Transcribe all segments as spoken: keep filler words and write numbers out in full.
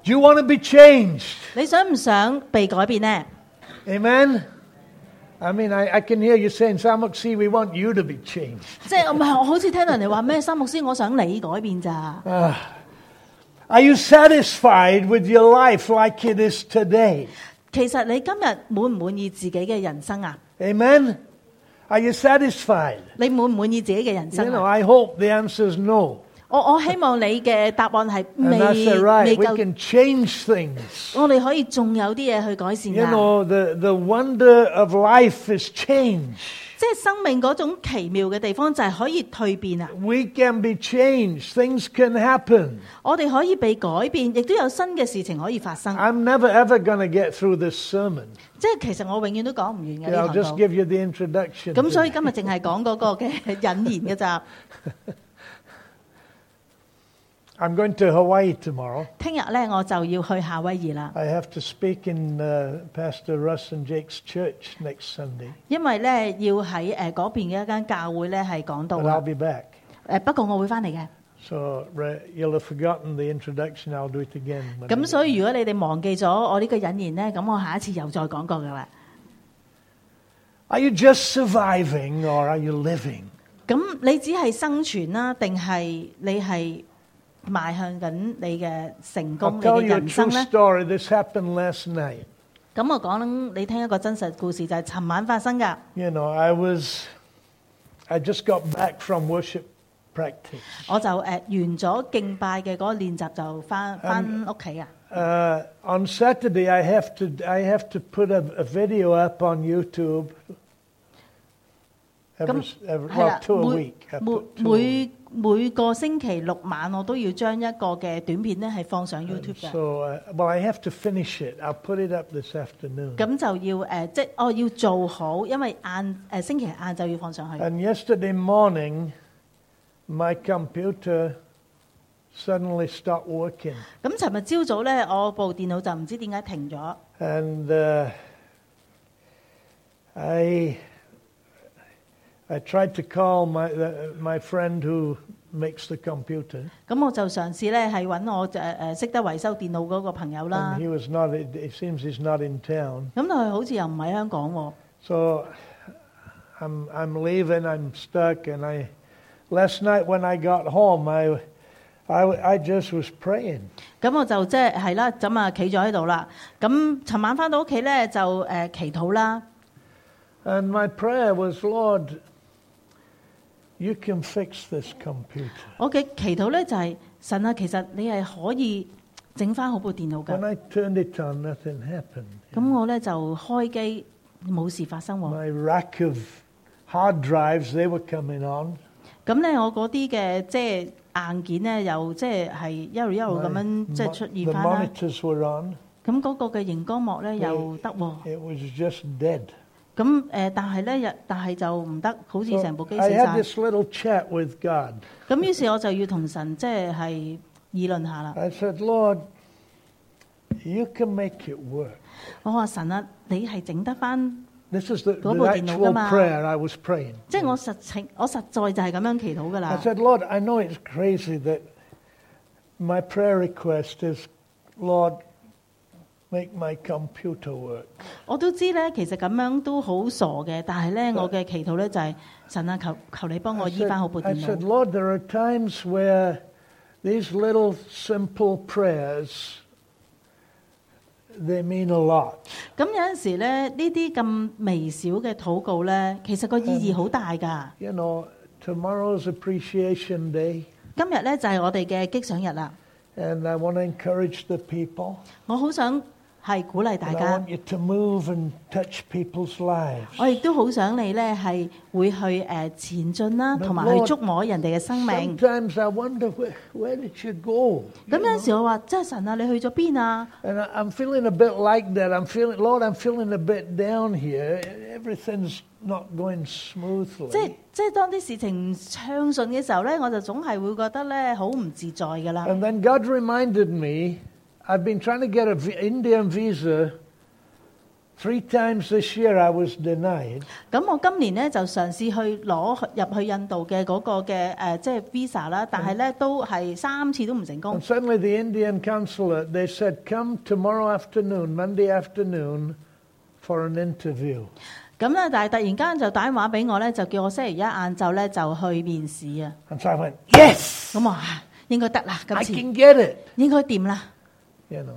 Do you want to be changed? 你想唔想被改變呢？ Amen? I mean, I, I can hear you saying, Samuxi, we want you to be changed. 即係唔係我好似聽到人哋話咩？三牧師，我想你改變咋？ Uh, are you satisfied with your life like it is today? 其實你今日滿唔滿意自己嘅人生啊？ Amen? Are you satisfied? 你滿唔滿意自己嘅人 You 生 know, 啊？ I hope the answer is no. 我我希望你嘅答案係 And 未 that's all right. 未 We 夠， can change things. 我哋可以仲有啲嘢去改善 You 㗎。 know, the, the wonder of life is change. 即係生命嗰種奇妙嘅地方就係可以蛻變啊！ We can be changed. Things can happen. 我哋可以被改變，亦都有新嘅事情可以發生。 I'm never ever going to get through this sermon. 即係其實我永遠都講唔完嘅 Okay, 呢 I'll 堂 just 道。 give you the introduction. 咁所以 today. 今日淨係講嗰個嘅引言嘅咋。 I'm going to Hawaii tomorrow. 聽日咧我就要去夏威夷啦， I have to speak in uh, Pastor Russ and Jake's church next Sunday. 因為咧要喺誒嗰邊嘅一間教會咧係講道 But 啊 I'll。be back. 誒不過我會翻嚟嘅。 So re- you'll have forgotten the introduction. I'll do it again. when I 咁 get 所以如果你哋忘記咗我呢個引言咧，咁我下一次又再講過噶啦。 Are you just surviving or are you living? 咁你只係生存啦，定係你係邁向緊你嘅成 I'll 功、你 tell 嘅 you a 人生 true 咧？ story. This happened last night. 咁我講你聽一個真實故事，就係尋晚發生噶。 You know, I was, I just got back from worship practice. 我就誒、呃、完咗敬拜嘅嗰個練習就翻翻屋企啊。 Uh, on Saturday, I have to, I have to put a, a video up on YouTube. Every, 咁 every, 係 well, 啦， two a 每 week. I 每 put two a week. 每每個星期六晚我都要將一個嘅短片咧係放上 YouTube 嘅。 So, uh, well, I have to finish it. I'll put it up this afternoon. 咁就要誒、呃，即係我要做好，因為晏誒、呃、星期日晏晝要放上去。 And yesterday morning, my computer suddenly stopped working. 咁尋日朝早咧，我部電腦就唔知點解停咗。 And uh, I, I tried to call my, uh, my friend who makes the computer. 咁我就嘗試咧係揾我誒誒識得維修電腦嗰個朋友啦 And。he was not, it, it seems he's not in town. 咁但係好似又唔喺香港喎。 So I'm, I'm leaving, I'm stuck. And I, last night when I got home, I, I, I just was praying. 咁我就即係係啦，咁啊企咗喺度啦。咁尋晚翻到屋企咧就誒、呃、祈禱啦。 And my prayer was, Lord, you can fix this computer. 我嘅祈禱咧就係、神啊，其實你係可以整翻好部電腦 When 㗎。 I turned it on, nothing happened. 咁我咧就開機冇事發生喎。 My rack of hard drives, they were coming on. 咁咧我嗰啲嘅即係硬件咧又即係係一路一路咁 My 樣即係 mo- 出 the 現翻啦。 monitors were on. 咁嗰個嘅熒光幕咧又得喎。 It was just dead. 咁誒、呃，但係咧，日但係就唔得，好似 So 成部機 I 死 had 晒。 this little chat with God. 咁於是我就要同神即係係議論下啦。 I said, Lord, you can make it work. 我話神啊，你係整得翻， This is the, the 嗰部電腦㗎 actual 嘛。 prayer I was praying. 即係我實情，我實在就係咁樣祈禱噶 I 啦。 said, Lord, I know it's crazy that my prayer request is, Lord, make my computer work. 我都知咧，其實咁樣都好傻嘅，但係咧，我嘅祈禱咧就係、神啊，求求你幫我 I 醫 said, 翻好部 I 電 said, 腦。 Lord, there are times where these little simple prayers, they mean a lot. 咁有陣時咧，呢啲咁微小嘅禱告咧，其實個意義好大㗎。 You know, tomorrow's Appreciation Day, 今日咧就係、我哋嘅擊賞日啦， and I want to encourage the people. 我好想係鼓勵大 And I 家。 want you to move and touch people's lives. 我亦都好想你咧係會去誒前進啦， But 同埋去 Lord, 觸摸人哋嘅生命。 Sometimes I wonder, where, where did you go? 咁有陣時我話：即係神啊，你去咗邊啊？ And I, I'm feeling a bit like that. I'm feeling, Lord, I'm feeling a bit down here. Everything's not going 即係 smoothly. 即係當啲事情唔暢順嘅時候咧，我就總係會覺得咧好唔自在噶啦。 And then God reminded me, I've been trying to get an Indian visa Three times this year I was denied. 咁我今年咧就嘗試去攞入去印度嘅嗰個嘅誒，即係 visa 啦，但係咧都係三次都唔成功。 And suddenly the Indian consulate, they said, come tomorrow afternoon, Monday afternoon, for an interview. 咁咧，但係突然間就打電話俾我咧，就叫我星期一晏晝咧就去面試啊。 And so I went, yes! 咁我話應該得啦， I 今次 can get it. 應該掂啦。 You know.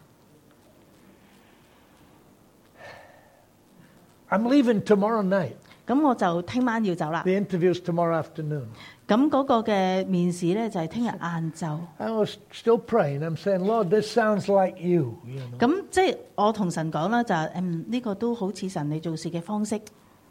I'm leaving tomorrow night. 咁我就聽晚要走啦。 The interview's tomorrow afternoon. 咁嗰個嘅面試咧就係聽日晏晝。 I was still praying. I'm saying, Lord, this sounds like you. you know. 咁即係我同神講啦，就係嗯呢個都好似神你做事嘅方式。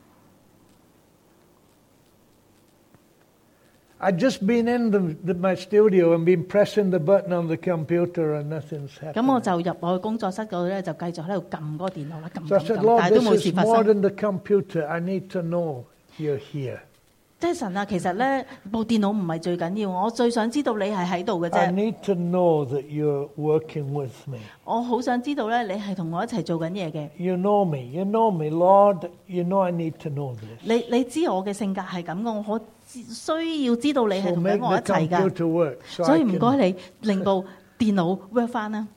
I'd just been in the, the, my studio and been pressing the button on the computer and nothing's 咁我 happening. 就入我嘅工作室嗰度咧，就繼續喺度撳嗰個電腦啦，撳 So I 撳 said, 撳， Lord, 但係都冇 this 事 is 發 more 生。 than the computer. I need to know you're here. 即係神啊，其實咧部電腦唔係最緊要，我最想知道你係喺度嘅 I 啫。 need to know that you're working with me. 我好想知道咧，你係同我一齊做緊嘢嘅。 You know me. You know me, Lord. You know I need to know this. 你你知我嘅性格係咁嘅，我需要知道你係 So 同 make 緊我一 the 齊㗎。 computer work. So 所 I 以唔該 can, 你令部電腦 work 翻啦。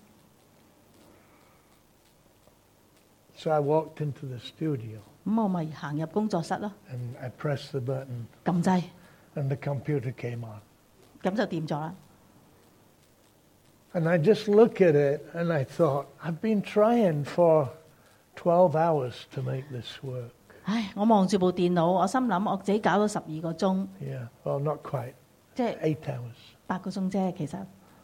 so I walked into the studio 咁我咪行入工作室咯， and I pressed the button 撳掣， and the computer came on. 咁就掂咗啦。 And I just look at it and I thought, I've been trying for twelve hours to make this work. 唉，我望住部電腦，我心諗我自己搞咗十二個鐘， Yeah, well, not quite. 即係 Eight hours. 八個鐘啫。其實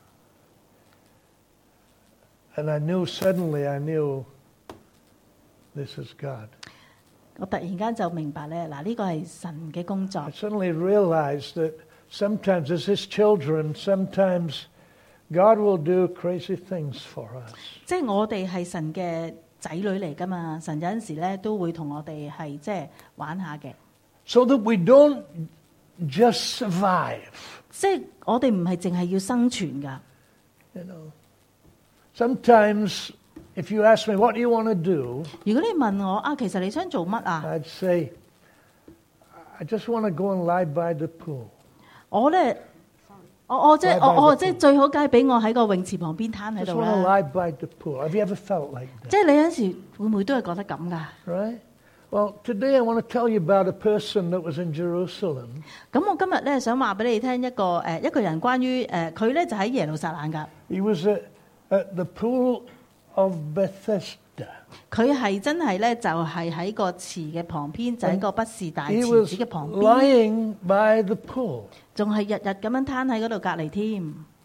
And I knew, suddenly I knew this is God. 我突然間就明白咧，嗱呢個係神嘅工作 I。suddenly realized that sometimes as His children, sometimes God will do crazy things for us. 即係我哋係神嘅仔女嚟噶嘛，神有陣時咧都會同我哋係即係玩下嘅， So that we don't just survive. 即係我哋唔係淨係要生存噶。 You know, sometimes if you ask me, what do you want to do? 如果你問我啊，其實你想做乜啊？ I'd say, I just want to go and lie by the pool. 我咧，我我即係 Lie by 我我 the 即係最好，梗係俾我喺個泳池旁邊攤喺 Just 度 want to 啦。 lie by the pool. Have you ever felt like 即 that? 係你有陣時會唔會都係覺得咁噶？ Right? Well, today I want to tell you about a person that was in Jerusalem. 咁我今日咧想話俾你聽一個誒一個人關於誒佢咧就喺耶路撒冷噶， He was at, at the pool of Bethesda. 佢係真係咧就係喺個池嘅旁邊，就喺個畢士大池 He was 子嘅旁邊， lying by the pool 仲係日日咁樣攤喺嗰度隔離添。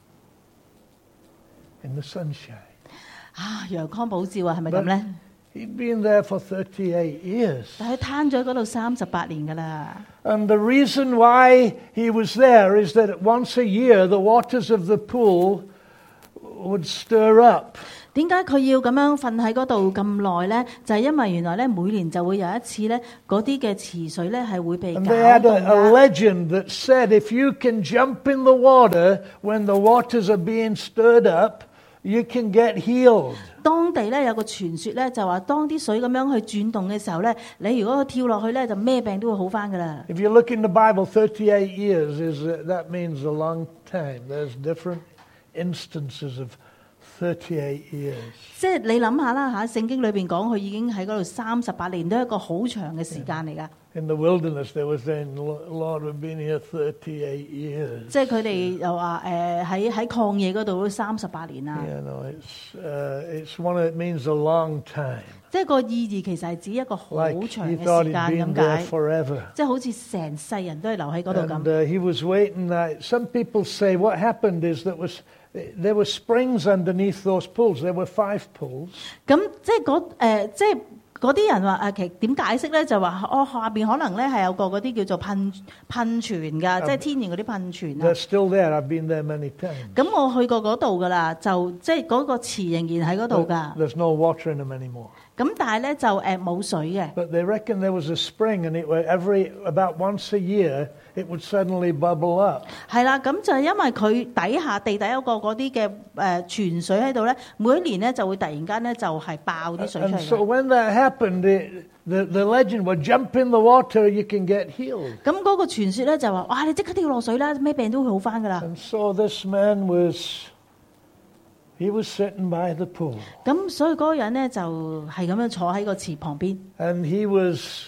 in the sunshine. 啊，陽光普照啊，係咪咁咧？ He'd been there for thirty-eight years. 但係攤咗嗰度三十八年噶啦。 And the reason why he was there is that once a year the waters of the pool would stir up. 點解佢要咁樣瞓喺嗰度咁耐咧？就係、因為原來咧每年就會有一次咧，嗰啲嘅池水咧係會被 And 攪 they had 動 a, a 㗎。 legend that said if you can jump in the water when the waters are being stirred up, you can get healed. 當地咧有個傳說咧，就話當啲水咁樣去轉動嘅時候咧，你如果跳落去咧，就咩病都會好翻噶啦。 If you look in the Bible, thirty-eight years is uh, that means a long time. There's different instances of thirty-eight years. 即係你諗下啦嚇，聖經裏邊講佢已經喺嗰度三十八年，都係一個好長嘅時間嚟噶。 In the wilderness, they were saying, "Lord, we've been here thirty-eight years." 即係佢哋又話誒喺喺曠野嗰度都三十八年啦。 You know, it's uh, it's one. It means a long time. 即係個意義其實係指一個好 Like 長 he 嘅 thought 時 he'd 間 been 咁 there 解。 forever. 即係好似成世人都係留喺嗰度 And 咁。 uh, he was waiting. Uh, some people say what happened is that was there were springs underneath those pools. There were five pools. 咁即係嗰誒，即係嗰啲人話誒，其實點解釋咧？就話哦，下邊可能咧係有個嗰啲叫做噴噴泉㗎，即係天然嗰啲噴泉啊。 They're still there. I've been there many times. 咁我去過嗰度㗎啦，就即係嗰個池仍然喺嗰度 But 㗎。 there's no water in them anymore. 咁但係咧就誒冇水嘅。 But they reckon there was a spring, and it were every about once a year it would suddenly bubble up. 係啦，咁就係因為佢底下地底有個嗰啲嘅誒泉水喺度咧，每一年咧就會突然間咧就係爆啲水出 And 嚟 so 嘅。 when that happened, the, the, the legend would jump in the water, you can get healed. 咁嗰個傳說咧就話：哇！你即刻跳落水啦，咩病都會好翻噶啦。 And so this man was, he was sitting by the pool. 咁所以嗰個人咧就係咁樣坐喺個池旁邊， And he was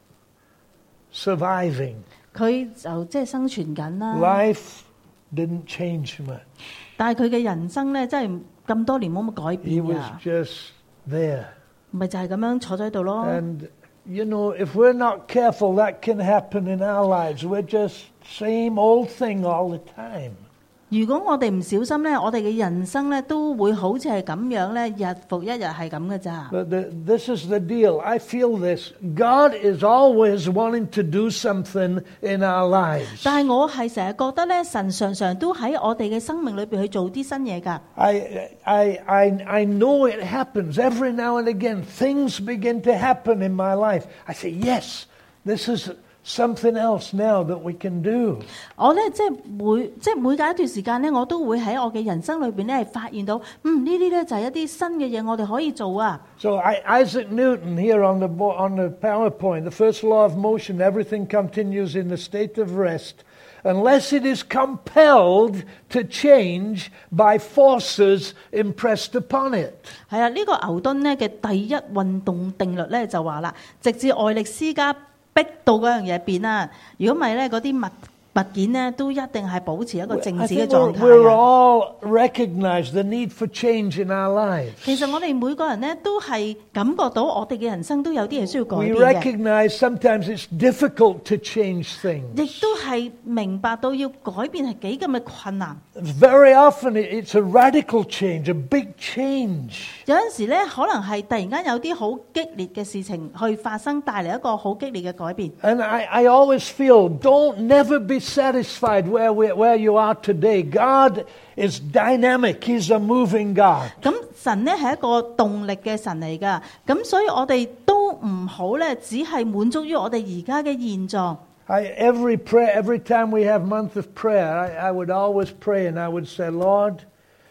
surviving. 佢就即係生存緊啦。 Life didn't change much. 但係佢嘅人生咧，真係咁多年冇乜改 He 變 was 㗎， just there. 咪就係咁樣坐咗喺度咯。 And, you know, if we're not careful, that can happen in our lives. We're just same old thing all the time. 如果我哋唔小心咧，我哋嘅人生咧都會好似係咁樣咧，日復一日係咁嘅咋。 But the, this is the deal. I feel this. God is always wanting to do something in our lives. 但係我係成日覺得咧，神常常都喺我哋嘅生命裏邊去做啲新嘢㗎。 I, I, I, I know it happens every now and again. Things begin to happen in my life. I say, yes, this is something else now that we can do. 我咧即係每即係每隔一段時間咧，我都會喺我嘅人生裏邊咧係發現到，嗯呢啲咧就係一啲新嘅嘢，我哋可以做啊。 So I, Isaac Newton here on the bo- on the PowerPoint, the first law of motion, everything continues in the state of rest unless it is compelled to change by forces impressed upon it. 係啊，呢、個牛頓咧嘅第一運動定律咧就話啦，直至外力施加逼到嗰樣嘢變啦。如果唔係咧，嗰啲物物件咧都一定係保持一個靜 I 止嘅 think 狀 we're, 態 we're 啊。 all recognize the need for change in our lives. 其實我哋每個人咧都係感覺到我哋嘅人生都有啲嘢需要改 We 變嘅， recognize sometimes it's difficult to change things. 亦都係明白到要改變係幾咁嘅困難。 Very often it- it's a radical change, a big change. 有陣時咧，可能係突然間有啲好激烈嘅事情去發生，帶嚟一個好激烈嘅改變。 And I, I always feel, don't never be satisfied where, we, where you are today. God is dynamic. He's a moving God. 咁神咧係一個動力嘅神嚟㗎，咁所以我哋都唔好咧，只係滿足於我哋而家嘅現狀。 I, every prayer, every time we have month of prayer, I, I would always pray and I would say, Lord,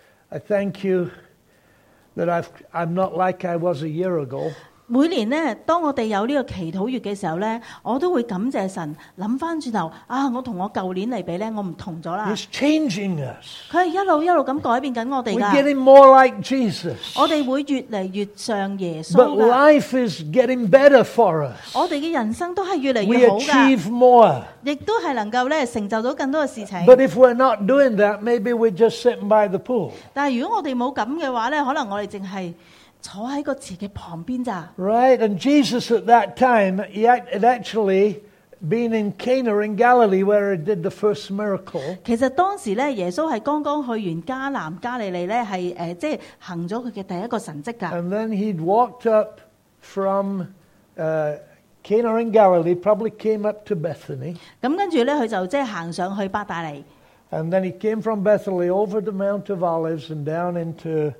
I thank you that I've, I'm not like I was a year ago. 每年咧，當我哋有呢個祈禱月嘅時候咧，我都會感謝神。諗翻轉頭啊，我同我舊年嚟比咧，我唔同咗啦。 He's changing us. 佢係一路一路咁改變緊我哋 We're 㗎。 getting more like Jesus. 我哋會越嚟越像耶穌 But 㗎。 life is getting better for us. 我哋嘅人生都係越嚟 We 越好㗎， achieve more. 亦都係能夠咧成就到更多嘅事情。 But if we're not doing that, maybe we're just sitting by the pool. 但係如果我哋冇咁嘅話咧，可能我哋淨係坐喺個池嘅旁邊咋。 Right? And Jesus at that time, he act- had actually been in Cana in Galilee where he did the first miracle. 其實當時咧，耶穌係剛剛去完迦南加利利咧，係誒即係行咗佢嘅第一個神蹟㗎。 And then he'd walked up from uh, Cana in Galilee, probably came up to Bethany. 咁跟住咧，佢就即係行上去伯大尼， And then he came from Bethany over the Mount of Olives and down into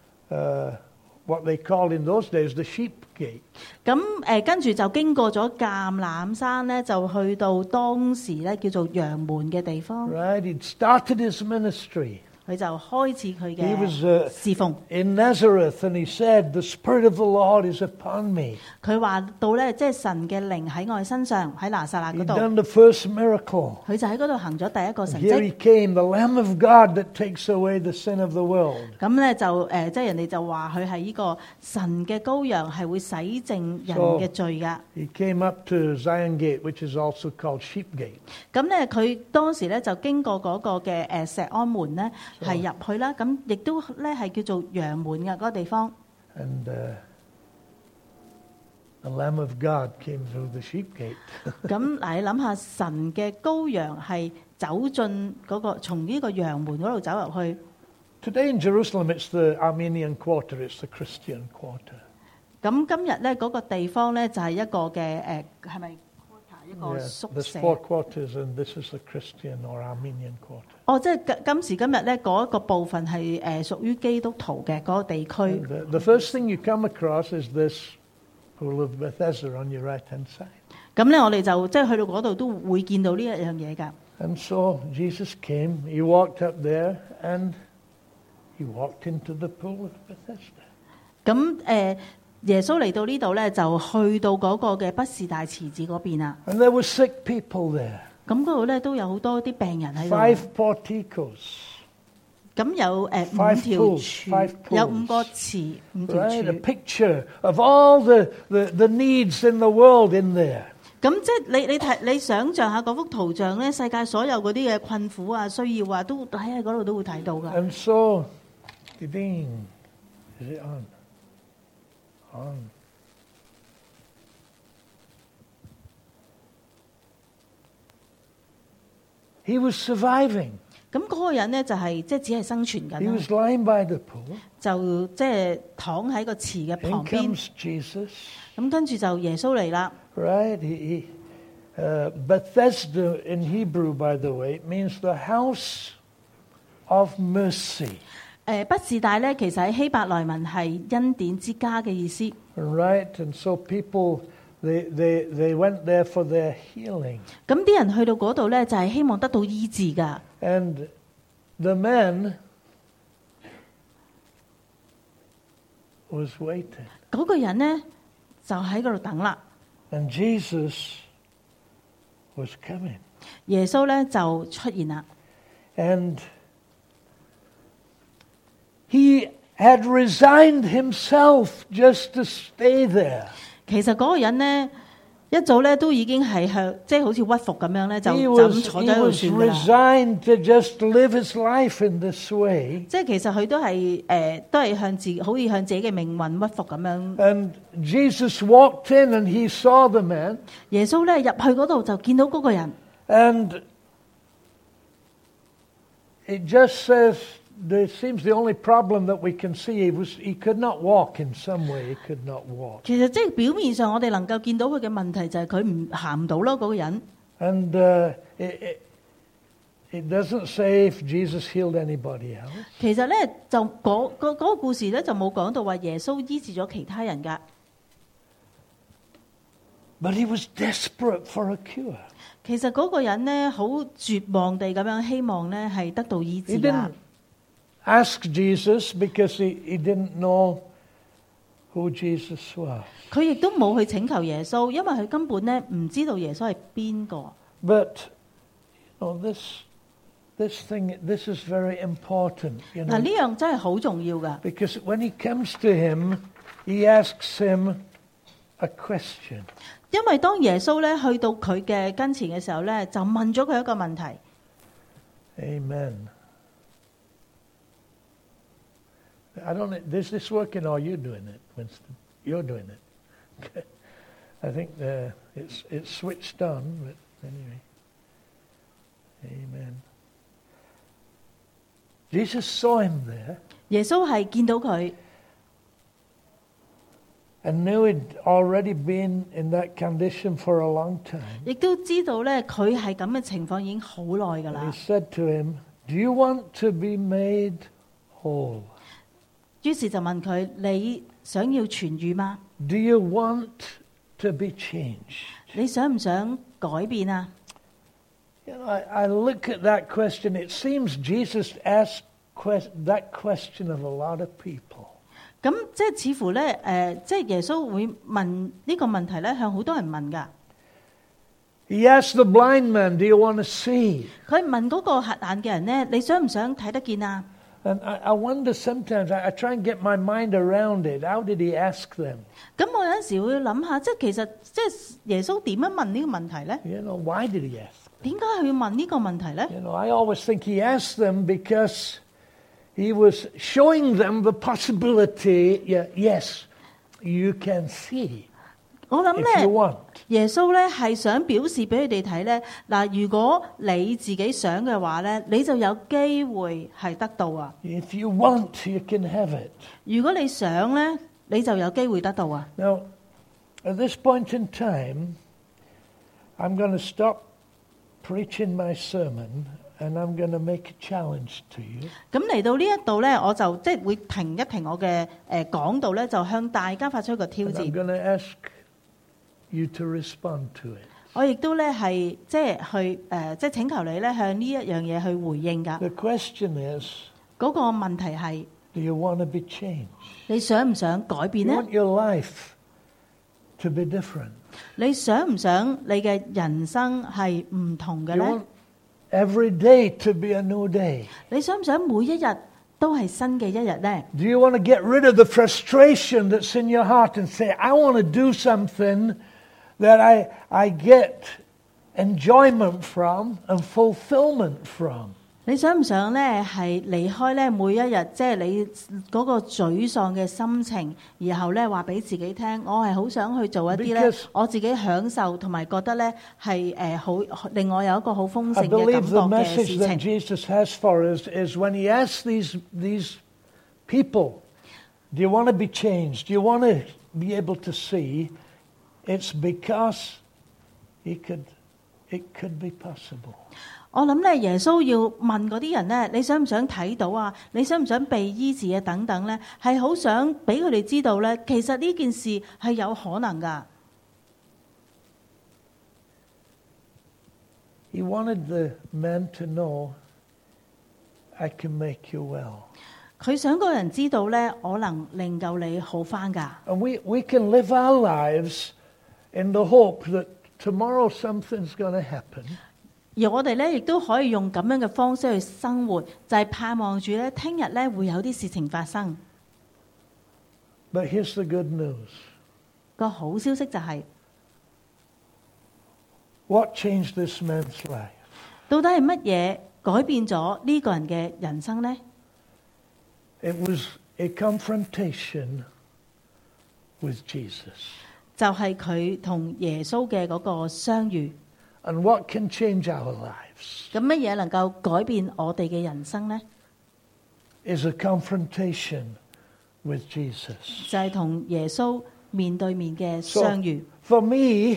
uh, what they called in those days the Sheep Gate. 咁誒跟住就經過咗橄欖山咧，就去到當時咧叫做羊門嘅地方， Right? He'd started his ministry 佢就開始佢 He was, 嘅 uh, 侍奉。 in Nazareth, and he said, "The Spirit of the Lord is upon me." 佢話到咧，即係神嘅靈喺我哋身上，喺拿撒勒 He'd 嗰度， done the first miracle. 佢就喺嗰度行咗第一個神 Here he 蹟。 came, the Lamb of God that takes away the sin of the world. 咁咧就誒、呃，即係人哋就話佢係呢個神嘅羔羊，係會洗淨人嘅罪噶。 He came up to Zion Gate, which is also called Sheep Gate. 咁咧佢當時咧就經過嗰個嘅誒石安門咧，係入去啦。咁亦都咧係叫做羊門嘅嗰個地方。 And uh, the Lamb of God came through the Sheep Gate. 咁嗱，你諗下，神嘅羔羊係走進嗰、個從呢個羊門嗰度走入去。 Today in Jerusalem, it's the Armenian quarter. It's the Christian quarter. 咁今日咧嗰個地方咧就係一個嘅誒係咪一個 Yeah, 宿 there's 舍？ four quarters, and this is the Christian or Armenian quarter. 哦，即係今今時今日咧嗰一個部分係誒屬於基督徒嘅嗰個地區。 And the, the first thing you come across is this pool of Bethesda on your right-hand side. 咁咧，我哋就即係去到嗰度都會見到呢一樣嘢㗎。 And so Jesus came, he walked up there, and he walked into the pool of Bethesda. 咁誒、呃，耶穌嚟到呢度咧，就去到嗰個嘅畢士大池子嗰邊啊。 And there were sick people there. 咁嗰度咧都有好多啲病人喺度。 Five porticos. 咁有誒、呃、五 Five 條 pools, 柱 five， 有 pools 五個池，五條 Right, a 柱。 picture of all the, the, the needs in the world in there. 咁即係你你睇你想象下嗰幅圖像咧，世界所有嗰啲嘅困苦啊、需要啊，都喺喺嗰度都會睇到噶。 And so, ding, is it on? On. He was surviving. 咁嗰個人咧就係即係只係生存 He 緊 was 啦， lying by the pool. 就即係躺喺個池嘅 In 旁邊。 comes Jesus. 咁跟住就耶穌嚟啦。 Right? He, he, uh, Bethesda in Hebrew, by the way, it means the house of mercy. 誒畢士大咧，其實喺希伯來文係恩典之家嘅意思。 Right? And so people, they, they, they went there for their healing. 咁啲人去到嗰度咧，就係希望得到醫治㗎。 And the man was waiting. 嗰個人咧就喺嗰度等啦。 And Jesus was coming. 耶穌咧就出現啦。 And he had resigned himself just to stay there. 其實嗰個人咧一早咧都已經係向即係好似屈服咁樣咧，就 He 就 was, 咁坐 he 咗喺度 was 算㗎啦。 resigned to just live his life in this way. 即係其實佢都係誒、呃、都係向自好似向自己嘅命運屈服咁樣。 And Jesus walked in and he saw the man. 耶穌咧入去嗰度就見到嗰個人。 And it just says, there seems the only problem that we can see, he, was, he could not walk in some way, he could not walk. 其實即係表面上我哋能夠見到佢嘅問題就係佢唔行唔到咯，嗰、嗰個人。 And uh, it, it, it doesn't say if Jesus healed anybody else. 其實咧就嗰嗰嗰個故事咧就冇講到話耶穌醫治咗其他人㗎。 But he was desperate for a cure. 其實嗰個人咧好絕望地咁樣希望咧係得到醫 He 治㗎。 didn't ask Jesus because he, he didn't know who Jesus was. 佢亦都冇去請求耶穌，因為佢根本咧唔知道耶穌係邊個。 But you know, this, this thing, this is very important. You 嗱 know, 呢樣真係好重要㗎， because when he comes to him, he asks him a question. 因為當耶穌咧去到佢嘅跟前嘅時候咧，就問咗佢一個問題。 Amen. I don't know, is this working or are you doing it, Winston? You're doing it. Okay. I think uh, it's, it's switched on, but anyway. Amen. Jesus saw him there 耶穌係見到佢， and knew he'd already been in that condition for a long time. 亦都知道咧佢係咁嘅情況已經好耐㗎 And he 啦。 said to him, do you want to be made whole? 於是就問佢：你想要痊愈嗎？ Do you want to be changed? 你想唔想改變啊？ You know, I, I look at that question. It seems Jesus asked quest, that question of a lot of people. 咁即係似乎咧，誒、呃，即係耶穌會問呢個問題咧，向好多人問㗎。 He asked the blind man, do you want to see? 佢問嗰個瞎眼嘅人咧：你想唔想睇得見啊？ And I, I wonder sometimes, I, I try and get my mind around it. How did he ask them? 咁我有陣時會諗下，即係其實即係耶穌點樣問呢個問題咧？ You know, why did he ask? 點解佢要問呢個問題咧？ You know, I always think he asked them because he was showing them the possibility, yeah, yes, you can see 我諗 if you 咧， want. 耶穌咧係想表示俾佢哋睇咧，嗱，如果你自己想嘅話咧，你就有機會係得到啊！ If you want, you can have it. 如果你想咧，你就有機會得到啊！ Now, at this point in time, I'm going to stop preaching my sermon and I'm going to make a challenge to you. 咁嚟到呢一度咧，我就即係會停一停我嘅誒講道咧，就向大家發出一個挑 And I'm 戰。 going to ask you to respond to it. 我亦都咧係即係去誒、呃，即係請求你咧向呢一樣嘢去回應㗎。 The question is, 嗰個問題係 do you want to be changed? 你想唔想改變 You 呢？ want your life to be different. 你想唔想你嘅人生係唔同嘅 You 咧 want？ every day to be a new day. 你想唔想每一日都係新嘅一日咧？ Do you want to get rid of the frustration that's in your heart and say, I want to do something that I, I get enjoyment from and fulfillment from? 你想唔想咧係離開咧每一日，即係你嗰個沮喪嘅心情，然後咧話俾自己聽，我係好想去做一啲咧 Because 我自己享受同埋覺得咧係誒好令我有一個好豐 I 盛嘅感 believe 覺 the 嘅 message 事 that 情。 Jesus has for us is when he asks these, these people, do you want to be changed? Do you want to be able to see? It's because he could, it could be possible. 我諗咧，耶穌要問嗰啲人咧，你想唔想睇到啊？你想唔想被醫治啊？等等咧，係好想俾佢哋知道咧，其實呢件事係有可能噶。 He wanted the men to know, I can make you well. 佢想個人知道咧，我能令夠你好翻噶。 And we, we can live our lives in the hope that tomorrow something's going to happen. 而我哋咧亦都可以用咁樣嘅方式去生活，就係盼望住咧，聽日咧會有啲事情發生。 But here's the good news. 個好消息就係， What changed this man's life? 到底係乜嘢改變咗呢個人嘅人生呢？ It was a confrontation with Jesus. 就係佢同耶穌嘅嗰個相遇。 And what can change our lives 咁乜嘢能夠改變我哋嘅人生呢？ is a confrontation with Jesus. 就係同耶穌面對面嘅 So 相遇。 for me,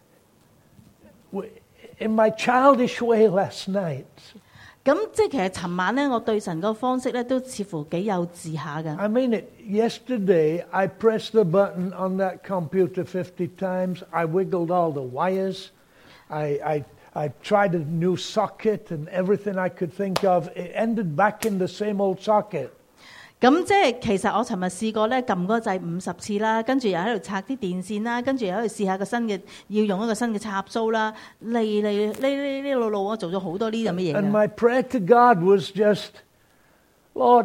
in my childish way last night, 咁即係其實尋晚咧，我對神個方式咧都似乎幾幼稚下嘅。 I mean it, yesterday I pressed the button on that computer fifty times. I wiggled all the wires. I, I, I tried a new socket and everything I could think of. It ended back in the same old socket. 咁即係其實我尋日試過咧撳嗰個掣五十次啦，跟住又喺度拆啲電線啦，跟住又喺度試下個新嘅，要用一個新嘅插蘇啦，嚟嚟呢呢呢路路我做咗好多呢咁嘅嘢 And 嘅。 my prayer to God was just, Lord,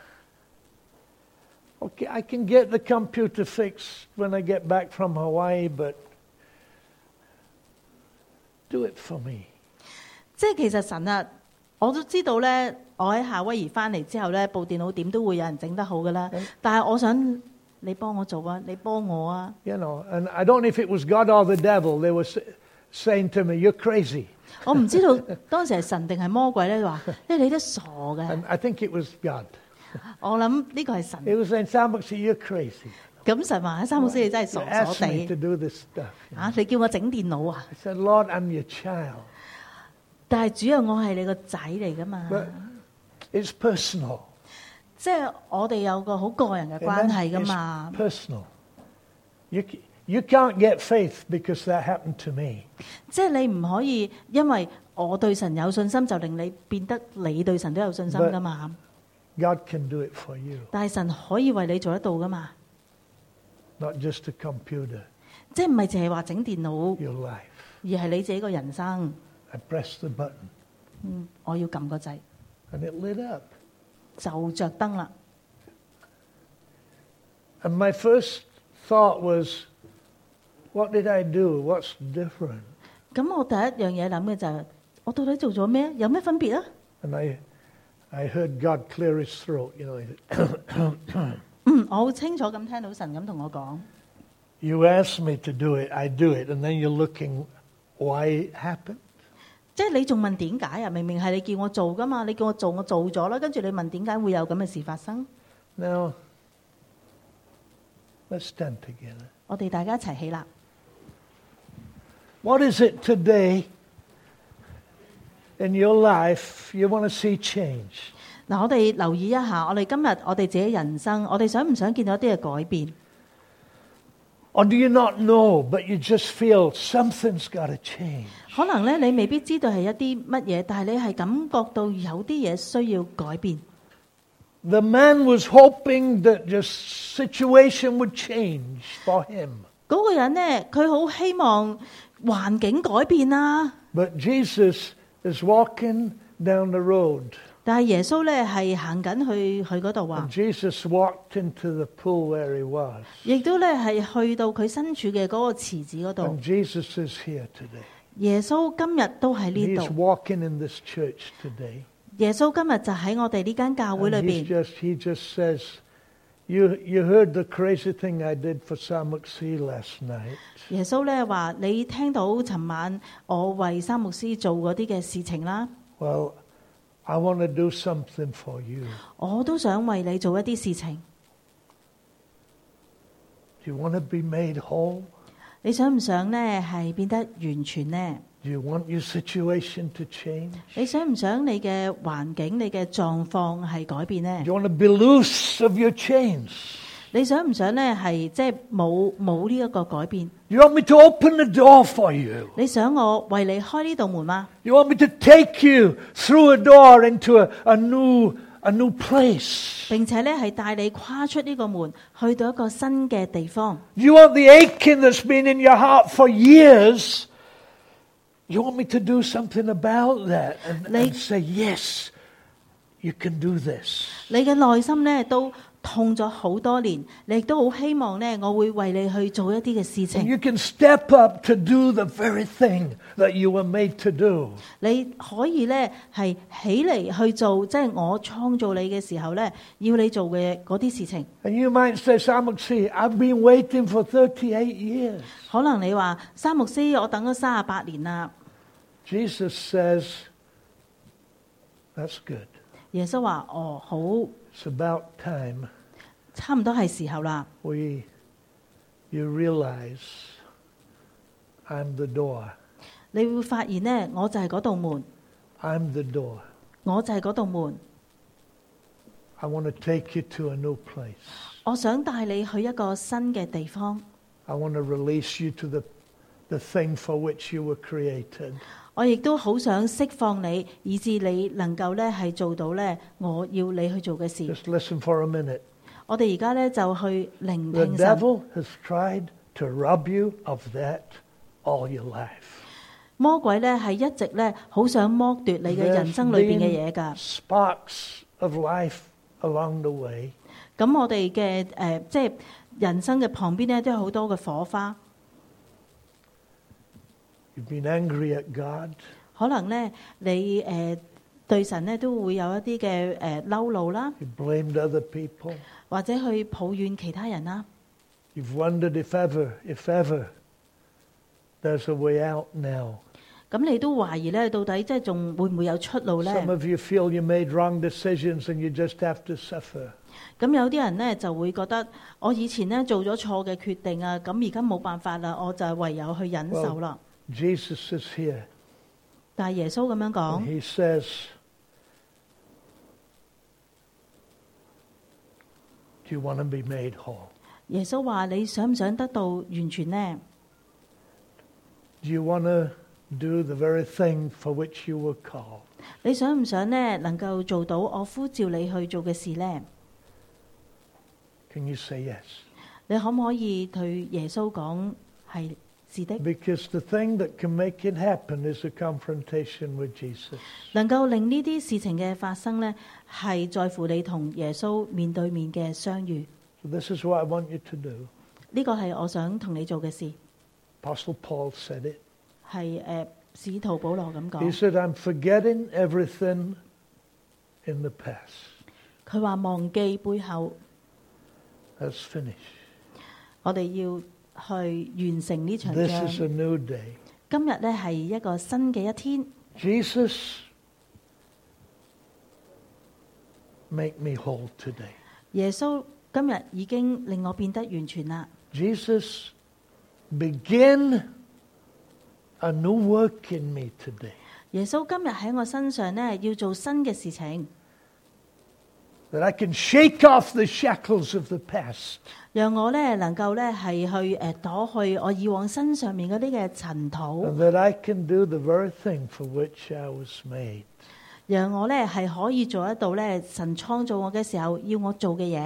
okay, I can get the computer fixed when I get back from Hawaii, but do it for me. 即係其實神啊，我都知道咧，我喺夏威夷翻嚟之後咧，部電腦點都會有人整得好噶啦。但係我想你幫我做啊，你幫我啊。 You know, and I don't know if it was God or the devil. They were s- saying to me, you're crazy. 我唔知道當時係神定係魔鬼咧，話你你都傻嘅。 And I think it was God. 我諗呢個係神。 He was saying, Sambuxi, you're crazy. 咁神話喺三牧師你真係 You 傻傻 asked me to 地 do this stuff. 啊！你叫我整電腦啊？ I said, Lord, I'm your child. 但係主要我係你個仔嚟噶嘛， But it's personal. 即係我哋有個好個人嘅關係噶 It's 嘛。 personal. You, c- you can't get faith because that happened to me. 即係你唔可以因為我對神有信心，就令你變得你對神都有信心噶嘛。 God can do it for you, 但係神可以為你做得到噶嘛。 not just a computer, 即係唔係淨係話整電腦， your life. 而係你自己個人生。 I pressed the button 嗯，我要撳個掣 and it lit up. 就着燈啦。 And my first thought was, what did I do? What's different? 咁我第一樣嘢諗嘅就係、我到底做咗咩？有咩分別啊？ And I, I heard God clear his throat. You know, he- 嗯，我好清楚咁聽到神咁同我講。 you asked me to do it, I do it, and then you're looking why it happened. 即係你仲問點解啊？明明係你叫我做噶嘛，你叫我做，我做咗啦。跟住你問點解會有咁嘅事發生？ Now, let's stand together. 我哋大家一齊起立。 What is it today in your life you want to see change? 嗱，我哋留意一下，我哋今日我哋自己人生，我哋想唔想見到一啲嘅改變？ Or do you not know, but you just feel something's got to change? 可能咧你未必知道係一啲乜嘢，但係你係感覺到有啲嘢需要改變。 The man was hoping that the situation would change for him. 嗰個人咧，佢好希望環境改變啊。 But Jesus is walking down the road. 但係耶穌咧係行緊去去嗰度 And 啊， Jesus walked into the pool where he was. 亦都咧係去到佢身處嘅嗰個池子嗰度。 And Jesus is here today. 耶穌今日都喺呢 He's 度， walking in this church today. 耶穌今日就喺我哋呢間教會裏 And he's 邊。 just, he just says, you, you heard the crazy thing I did for Samuxi last night. 耶穌咧話：你聽到尋晚我為三牧師做嗰啲嘅事情啦， Well, I want to do something for you. 我都想為你做一啲事情。 Do you want to be made whole? 你想唔想呢係變得完全呢？ Do you want your situation to change? 你想唔想你嘅環境、你嘅狀況係改變呢 Do？ you want to be loose of your chains? 你想唔想呢係即係冇冇呢一個改變？ You want me to open the door for you? 你想我為你開呢道門嗎？ You want me to take you through a door into a, a new a new place? 並且呢係帶你跨出呢個門，去到一個新嘅地方。 You want the aching that's been in your heart for years? You want me to do something about that and, and Like- say, yes, you can do this. 你嘅內心呢都痛咗好多年，你亦都好希望呢，我會為你去做一啲嘅事 And 情。 you can step up to do the very thing that you were made to do. 你可以呢係起嚟去做，即係我創造你嘅時候呢，要你做嘅嗰啲事情。 And you might say, Samuxi, I've been waiting for thirty-eight years. 可能你話三牧師，我等咗三十八年啦。 Jesus says, that's good. 耶穌話：哦，好， It's about time 差唔多係時候啦。 we you realize I'm the door. 你會發現呢，我就係嗰道門， I'm the door. 我就係嗰道門。 I want to take you to a new place. 我想帶你去一個新嘅地方， I want to release you to the, the thing for which you were created. 我亦都好想釋放你，以致你能夠呢係做到呢我要你去做嘅事。 Just listen for a minute. 我哋而家呢就去聆 The 聽神。 devil has tried to rob you of that all your life. 魔鬼呢係一直呢好想剝奪你嘅 There's 人生裏邊嘅 been 嘢㗎。 sparks of life along the way. 咁我哋嘅誒即係人生嘅旁邊呢，都有好多嘅火花。 You've been angry at God. 可能呢，你誒、呃、對神呢都會有一啲嘅誒嬲怒啦， You blamed other people. 或者去抱怨其他人啦。 You've wondered if ever, if ever, there's a way out now. 咁你都懷疑呢，到底即係仲會唔會有出路呢？ Some of you feel you made wrong decisions and you just have to suffer. 咁有啲人呢就會覺得，我以前呢做咗錯嘅決定啊，咁而家冇辦法啦，我就唯有去忍受啦。 Jesus is here. 但係耶穌咁樣 And 講， he says, do you want to be made whole? 耶穌話：你想唔想得到完全呢？ Do you want to do the very thing for which you were called? 你想唔想呢能夠做到我呼召你去做嘅事呢？ Can you say yes? 你可唔可以對耶穌講係是的？ Because the thing that can make it happen is a confrontation with Jesus. 能夠令呢啲事情嘅發生呢，係在乎你同耶穌面對面嘅相遇。 So this is what I want you to do. 呢個係我想同你做嘅事， Apostle Paul said it. 係誒使徒保羅咁 He 講。 said, I'm forgetting everything in the past. 佢話忘記背後， That's finished. 我哋要去完成呢場 This 仗。 is a new day. 今日呢係一個新嘅一天。 Jesus, make me whole today. 耶穌今日已經令我變得完全啦。 Jesus, begin a new work in me today. 耶穌今日喺我身上呢，要做新嘅事情。 that I can shake off the shackles of the past. 讓我咧能夠咧係去誒躲去我以往身上面嗰啲嘅塵土， And that I can do the very thing for which I was made. 讓我咧係可以做得到咧神創造我嘅時候要我做嘅嘢。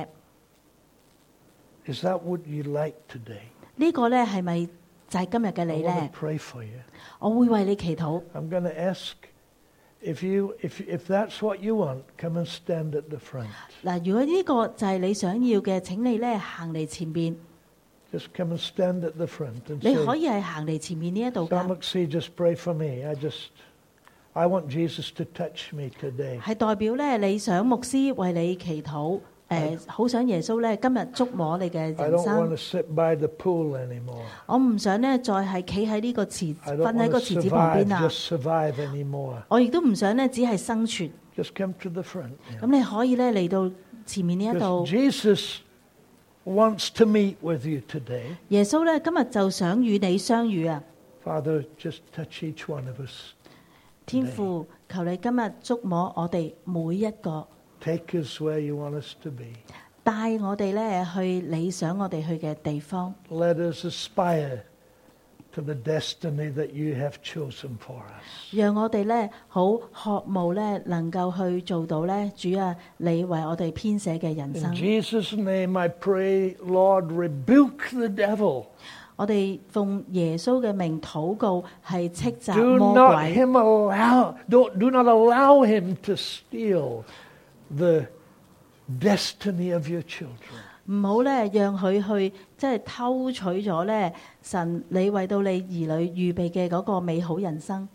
Is that what you like today? 呢個咧係咪就係今日嘅 I 你 want 咧 to？pray for you. 我會為你祈禱。 I'm going to ask if you, if if that's what you want, come and stand at the front. 嗱，如果呢個就係你想要嘅，請你咧行嚟前邊。 Just come and stand at the front and 你可 say, 以係行嚟前面呢一度㗎， Samuxi, just pray for me. I just, I want Jesus to touch me today. 係代表咧你想牧師為你祈禱，誒好想耶穌咧今日觸摸你嘅 I 人 don't want to 生。 sit by the pool anymore. 我唔想咧再係企喺呢個池， I 瞓 don't 喺 want 個 to 池子旁 survive, 邊啊！ just survive anymore. 我亦都唔想咧只係生存。 Just come to the front. 咁你可以咧嚟到前面呢一 Because 度。 Jesus wants to meet with you today. 耶穌咧今日就想與你相遇啊！ Father, just touch each one of us. 天父，求你今日觸摸我哋每一個， Take us where you want us to be. 帶我哋咧去你想我哋去嘅地方。 Let us aspire to the destiny that you have chosen for us. 讓我哋咧好渴慕咧，能夠去做到咧，主啊，你為我哋編寫嘅人 In 生。 Jesus' name I pray, Lord, rebuke the devil. 我哋奉耶穌嘅名禱告，係斥責 Do 魔 not 鬼， him allow, don't, do not allow him to steal the destiny of your children. 唔好咧讓佢去即係偷取咗咧神你為到你兒女預備嘅嗰個美好人生。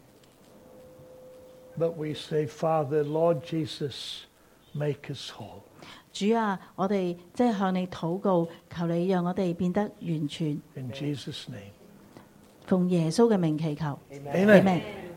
But we say, Father, Lord Jesus, make us whole. 主啊，我哋即係向你禱告，求你讓我哋變得完全。 In Jesus' name. 奉耶穌嘅名祈求 Amen. Amen